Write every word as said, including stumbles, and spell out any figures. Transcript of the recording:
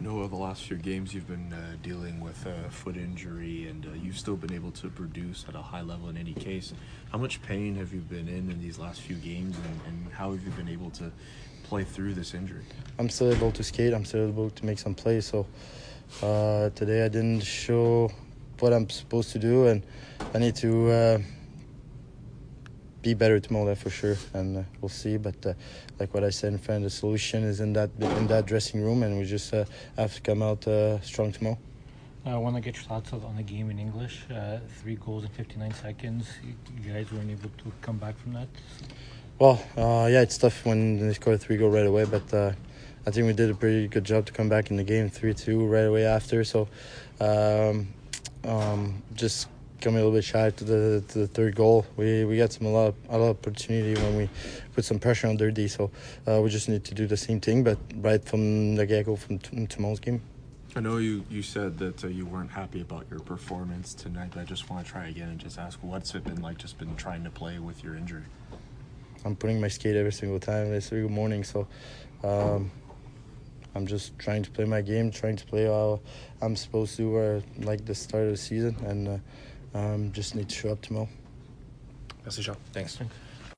Noah, the last few games you've been uh, dealing with a foot injury, and uh, you've still been able to produce at a high level in any case. How much pain have you been in in these last few games, and, and how have you been able to play through this injury? I'm still able to skate. I'm still able to make some plays. So uh, today I didn't show what I'm supposed to do, and I need to uh, be better tomorrow, that's for sure. And uh, we'll see. But uh, like what I said in front, the solution is in that in that dressing room, and we just uh, have to come out uh, strong tomorrow. I want to get your thoughts on the game in English. Uh, three goals in fifty-nine seconds. You, you guys weren't able to come back from that. Well, uh, yeah, it's tough when they score three goals right away, but uh, I think we did a pretty good job to come back in the game, three two right away after. So um, um, just coming a little bit shy to the to the third goal. We we got some a lot of, a lot of opportunity when we put some pressure on their D. So uh, we just need to do the same thing, but right from the get-go from t- tomorrow's game. I know you, you said that uh, you weren't happy about your performance tonight, but I just want to try again and just ask, what's it been like just been trying to play with your injury? I'm putting my skate every single time, every single morning, so um, I'm just trying to play my game, trying to play how I'm supposed to, uh, like the start of the season, and uh, um, just need to show up tomorrow. Merci, Jean. Thanks. Thanks.